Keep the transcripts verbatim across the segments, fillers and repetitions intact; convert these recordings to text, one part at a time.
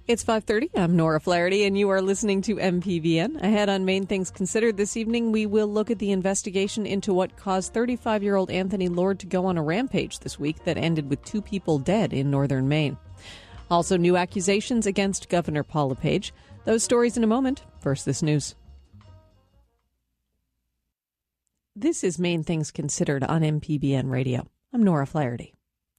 It's five thirty. I'm Nora Flaherty, and you are listening to M P B N. Ahead on Main Things Considered this evening, we will look at the investigation into what caused thirty-five-year-old Anthony Lord to go on a rampage this week that ended with two people dead in northern Maine. Also, new accusations against Governor Paul LePage. Those stories in a moment. First, this news. This is Main Things Considered on M P B N Radio. I'm Nora Flaherty.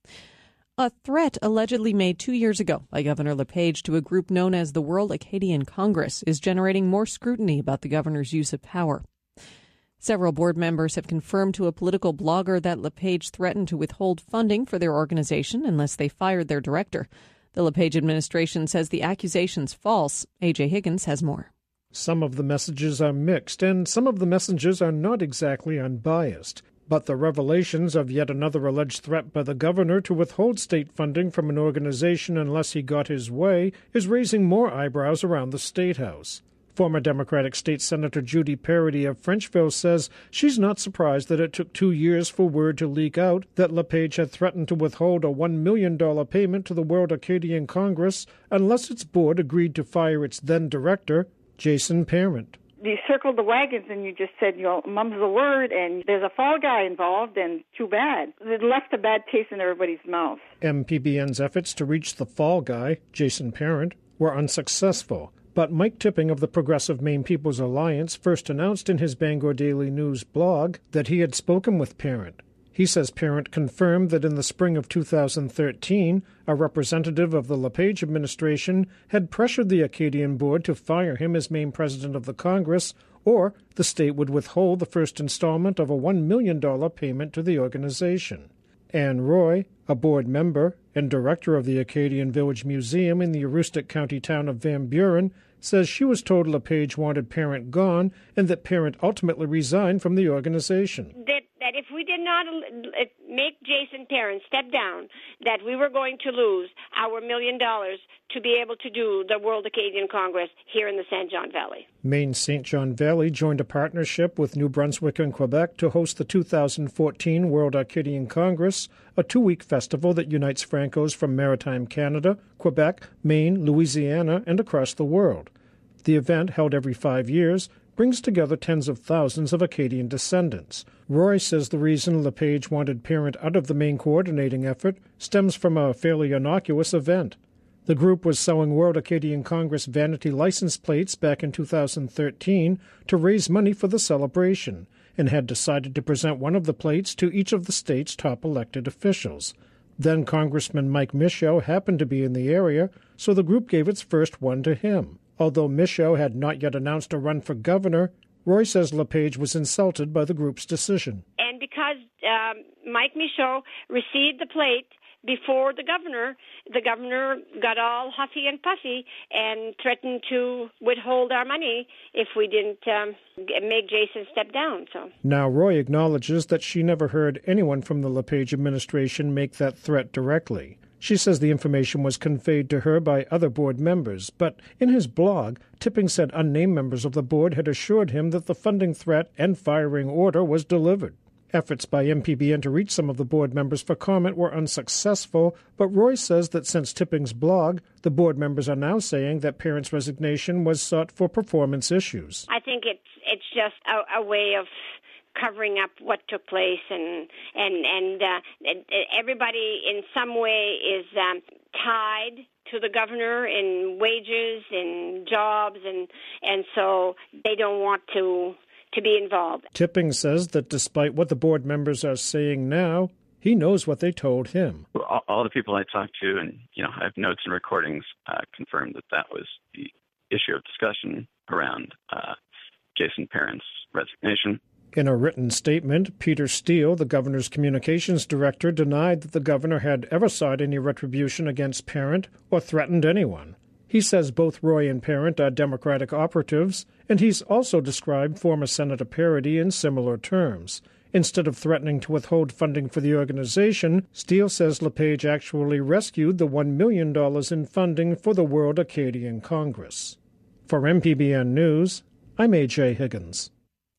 A threat allegedly made two years ago by Governor LePage to a group known as the World Acadian Congress is generating more scrutiny about the governor's use of power. Several board members have confirmed to a political blogger that LePage threatened to withhold funding for their organization unless they fired their director. The LePage administration says the accusation's false. A J Higgins has more. Some of the messages are mixed, and some of the messages are not exactly unbiased. But the revelations of yet another alleged threat by the governor to withhold state funding from an organization unless he got his way is raising more eyebrows around the State House. Former Democratic State Senator Judy Parody of Frenchville says she's not surprised that it took two years for word to leak out that LePage had threatened to withhold a one million dollars payment to the World Acadian Congress unless its board agreed to fire its then-director, Jason Parent. You circled the wagons and you just said, you know, mum's the word, and there's a fall guy involved, and too bad. It left a bad taste in everybody's mouth. M P B N's efforts to reach the fall guy, Jason Parent, were unsuccessful. But Mike Tipping of the Progressive Maine People's Alliance first announced in his Bangor Daily News blog that he had spoken with Parent. He says Parent confirmed that in the spring of two thousand thirteen, a representative of the LePage administration had pressured the Acadian board to fire him as Maine president of the Congress, or the state would withhold the first installment of a one million dollars payment to the organization. Anne Roy, a board member and director of the Acadian Village Museum in the Aroostook County town of Van Buren, says she was told LePage wanted Parent gone and that Parent ultimately resigned from the organization. That, that if we did not make Jason Parent step down, that we were going to lose our million dollars to be able to do the World Acadian Congress here in the Saint John Valley. Maine's Saint John Valley joined a partnership with New Brunswick and Quebec to host the two thousand fourteen World Acadian Congress, a two-week festival that unites Francos from maritime Canada, Quebec, Maine, Louisiana, and across the world. The event, held every five years, brings together tens of thousands of Acadian descendants. Roy says the reason LePage wanted Parent out of the main coordinating effort stems from a fairly innocuous event. The group was selling World Acadian Congress vanity license plates back in two thousand thirteen to raise money for the celebration, and had decided to present one of the plates to each of the state's top elected officials. Then Congressman Mike Michaud happened to be in the area, so the group gave its first one to him. Although Michaud had not yet announced a run for governor, Roy says LePage was insulted by the group's decision. And because um, Mike Michaud received the plate before the governor, the governor got all huffy and puffy and threatened to withhold our money if we didn't um, make Jason step down. So now Roy acknowledges that she never heard anyone from the LePage administration make that threat directly. She says the information was conveyed to her by other board members, but in his blog, Tipping said unnamed members of the board had assured him that the funding threat and firing order was delivered. Efforts by M P B N to reach some of the board members for comment were unsuccessful, but Roy says that since Tipping's blog, the board members are now saying that Parent's resignation was sought for performance issues. I think it's it's just a, a way of covering up what took place, and and and uh, everybody in some way is um, tied to the governor in wages and jobs, and and so they don't want to to be involved. Tipping says that despite what the board members are saying now, he knows what they told him. All, all the people I talked to, and you know, I have notes and recordings, uh, confirmed that that was the issue of discussion around uh, Jason Parent's resignation. In a written statement, Peter Steele, the governor's communications director, denied that the governor had ever sought any retribution against Parent or threatened anyone. He says both Roy and Parent are Democratic operatives, and he's also described former Senator Parody in similar terms. Instead of threatening to withhold funding for the organization, Steele says LePage actually rescued the one million dollars in funding for the World Acadian Congress. For M P B N News, I'm A J Higgins.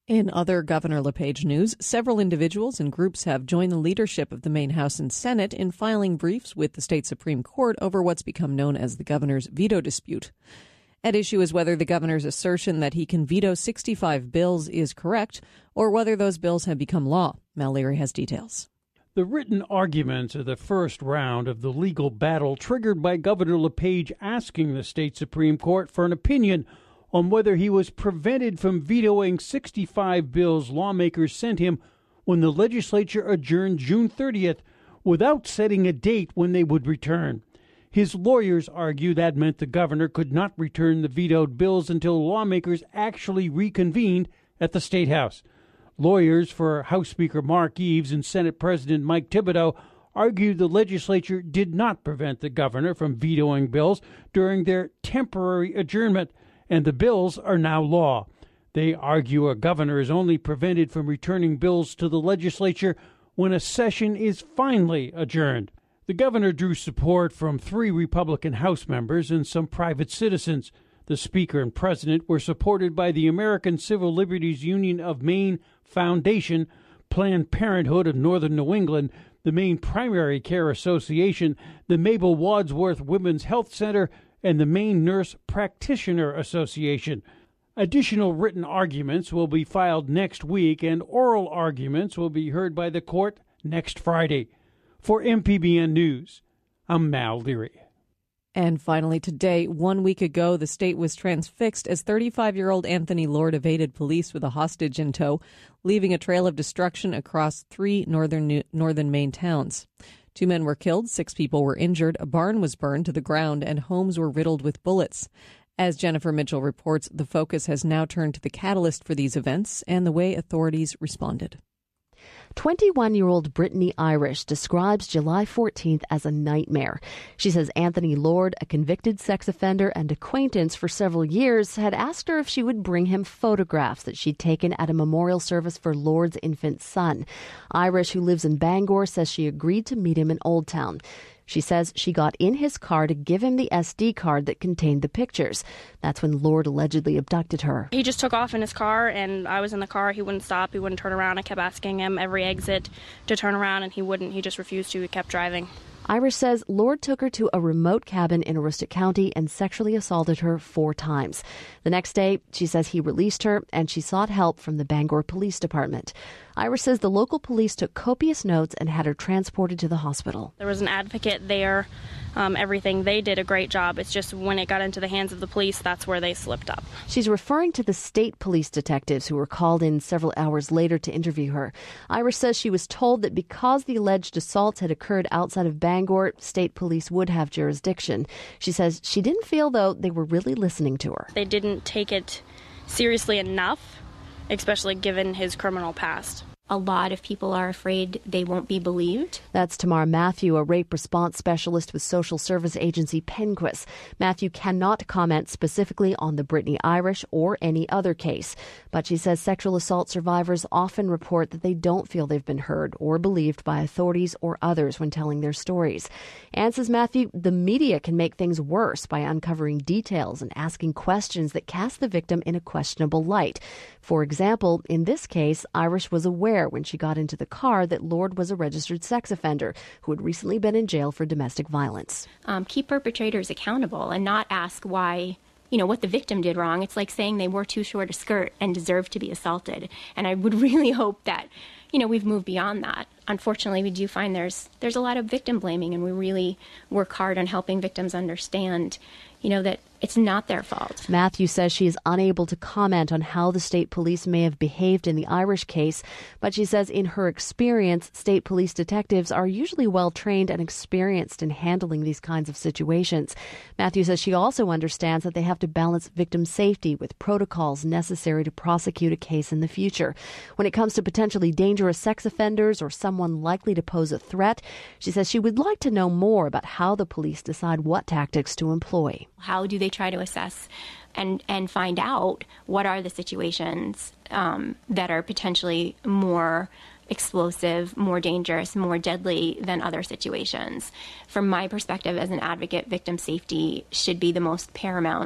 In other Governor LePage news, several individuals and groups have joined the leadership of the Maine House and Senate in filing briefs with the state Supreme Court over what's become known as the governor's veto dispute. At issue is whether the governor's assertion that he can veto sixty-five bills is correct or whether those bills have become law. Mal Leary has details. The written arguments are the first round of the legal battle triggered by Governor LePage asking the state Supreme Court for an opinion on whether he was prevented from vetoing sixty-five bills lawmakers sent him when the legislature adjourned June thirtieth without setting a date when they would return. His lawyers argue that meant the governor could not return the vetoed bills until lawmakers actually reconvened at the State House. Lawyers for House Speaker Mark Eves and Senate President Mike Thibodeau argued the legislature did not prevent the governor from vetoing bills during their temporary adjournment, and the bills are now law. They argue a governor is only prevented from returning bills to the legislature when a session is finally adjourned. The governor drew support from three Republican House members and some private citizens. The Speaker and President were supported by the American Civil Liberties Union of Maine Foundation, Planned Parenthood of Northern New England, the Maine Primary Care Association, the Mabel Wadsworth Women's Health Center, and the Maine Nurse Practitioner Association. Additional written arguments will be filed next week, and oral arguments will be heard by the court next Friday. For M P B N News, I'm Mal Leary. And finally today, one week ago, the state was transfixed as thirty-five-year-old Anthony Lord evaded police with a hostage in tow, leaving a trail of destruction across three northern northern Maine towns. Two men were killed, six people were injured, a barn was burned to the ground, and homes were riddled with bullets. As Jennifer Mitchell reports, the focus has now turned to the catalyst for these events and the way authorities responded. twenty-one-year-old Brittany Irish describes July fourteenth as a nightmare. She says Anthony Lord, a convicted sex offender and acquaintance for several years, had asked her if she would bring him photographs that she'd taken at a memorial service for Lord's infant son. Irish, who lives in Bangor, says she agreed to meet him in Old Town. She says she got in his car to give him the S D card that contained the pictures. That's when Lord allegedly abducted her. He just took off in his car, and I was in the car. He wouldn't stop. He wouldn't turn around. I kept asking him every exit to turn around, and he wouldn't. He just refused to. He kept driving. Irish says Lord took her to a remote cabin in Aroostook County and sexually assaulted her four times. The next day, she says he released her, and she sought help from the Bangor Police Department. Irish says the local police took copious notes and had her transported to the hospital. There was an advocate there. Um, everything. They did a great job. It's just when it got into the hands of the police, that's where they slipped up. She's referring to the state police detectives who were called in several hours later to interview her. Irish says she was told that because the alleged assaults had occurred outside of Bangor, state police would have jurisdiction. She says she didn't feel, though, they were really listening to her. They didn't take it seriously enough, especially given his criminal past. A lot of people are afraid they won't be believed. That's Tamar Matthew, a rape response specialist with social service agency Penquis. Matthew cannot comment specifically on the Brittany Irish or any other case, but she says sexual assault survivors often report that they don't feel they've been heard or believed by authorities or others when telling their stories. And says Matthew, the media can make things worse by uncovering details and asking questions that cast the victim in a questionable light. For example, in this case, Irish was aware when she got into the car that Lord was a registered sex offender who had recently been in jail for domestic violence. Um, keep perpetrators accountable and not ask why, you know, what the victim did wrong. It's like saying they wore too short a skirt and deserved to be assaulted. And I would really hope that, you know, we've moved beyond that. Unfortunately, we do find there's there's a lot of victim blaming, and we really work hard on helping victims understand, you know, that it's not their fault. Matthew says she is unable to comment on how the state police may have behaved in the Irish case, but she says in her experience, state police detectives are usually well trained and experienced in handling these kinds of situations. Matthew says she also understands that they have to balance victim safety with protocols necessary to prosecute a case in the future. When it comes to potentially dangerous sex offenders or someone likely to pose a threat, she says she would like to know more about how the police decide what tactics to employ. How do they try to assess and, and find out what are the situations um, that are potentially more explosive, more dangerous, more deadly than other situations? From my perspective as an advocate, victim safety should be the most paramount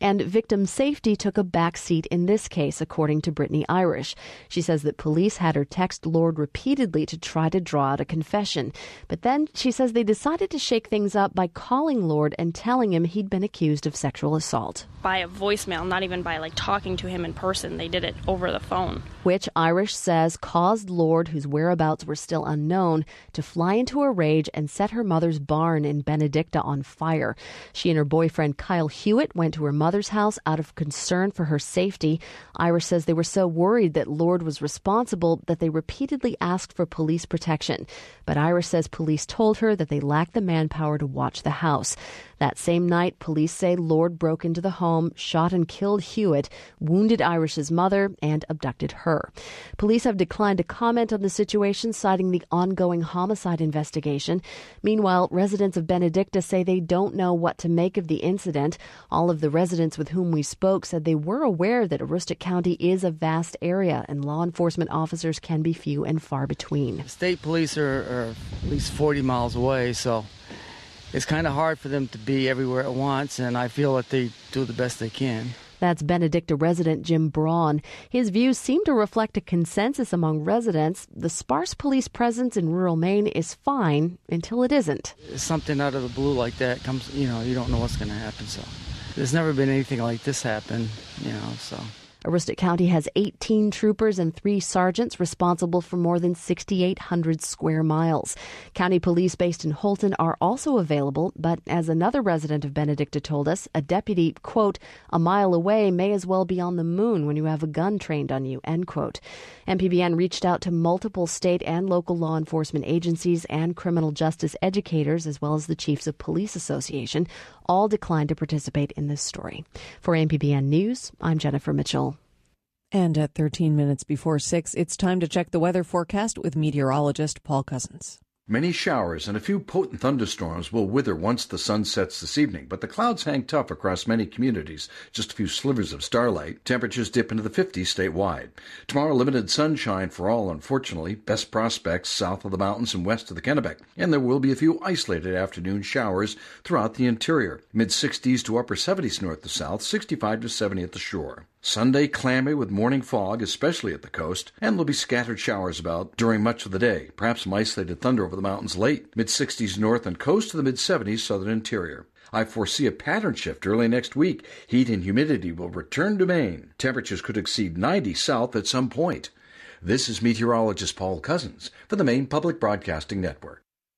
And victim safety took a back seat in this case, according to Brittany Irish. She says that police had her text Lord repeatedly to try to draw out a confession. But then she says they decided to shake things up by calling Lord and telling him he'd been accused of sexual assault. By a voicemail, not even by like talking to him in person. They did it over the phone. Which Irish says caused Lord, whose whereabouts were still unknown, to fly into a rage and set her mother's barn in Benedicta on fire. She and her boyfriend Kyle Hewitt went to her mother's house out of concern for her safety. Irish says they were so worried that Lord was responsible that they repeatedly asked for police protection. But Irish says police told her that they lacked the manpower to watch the house. That same night, police say Lord broke into the home, shot and killed Hewitt, wounded Irish's mother, and abducted her. Police have declined to comment on the situation, citing the ongoing homicide investigation. Meanwhile, residents of Benedicta say they don't know what to make of the incident. All of the residents with whom we spoke said they were aware that Aroostook County is a vast area and law enforcement officers can be few and far between. State police are, are at least forty miles away, so it's kind of hard for them to be everywhere at once, and I feel that they do the best they can. That's Benedicta resident Jim Braun. His views seem to reflect a consensus among residents. The sparse police presence in rural Maine is fine until it isn't. Something out of the blue like that comes, you know, you don't know what's going to happen. So there's never been anything like this happen, you know, so. Aroostook County has eighteen troopers and three sergeants responsible for more than six thousand eight hundred square miles. County police based in Holton are also available, but as another resident of Benedicta told us, a deputy, quote, a mile away may as well be on the moon when you have a gun trained on you, end quote. M P B N reached out to multiple state and local law enforcement agencies and criminal justice educators, as well as the Chiefs of Police Association. All declined to participate in this story. For M P B N News, I'm Jennifer Mitchell. And at thirteen minutes before six, it's time to check the weather forecast with meteorologist Paul Cousins. Many showers and a few potent thunderstorms will wither once the sun sets this evening, but the clouds hang tough across many communities. Just a few slivers of starlight. Temperatures dip into the fifties statewide. Tomorrow, limited sunshine for all, unfortunately. Best prospects south of the mountains and west of the Kennebec. And there will be a few isolated afternoon showers throughout the interior. mid-sixties to upper seventies north to south, sixty-five to seventy at the shore. Sunday, clammy with morning fog, especially at the coast, and there'll be scattered showers about during much of the day. Perhaps some isolated thunder over the mountains late. mid-sixties north and coast to the mid-seventies southern interior. I foresee a pattern shift early next week. Heat and humidity will return to Maine. Temperatures could exceed ninety south at some point. This is meteorologist Paul Cousins for the Maine Public Broadcasting Network.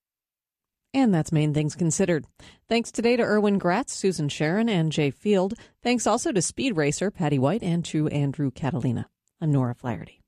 And that's Maine Things Considered. Thanks today to Erwin Gratz, Susan Sharon, and Jay Field. Thanks also to speed racer Patty White and to Andrew Catalina. I'm Nora Flaherty.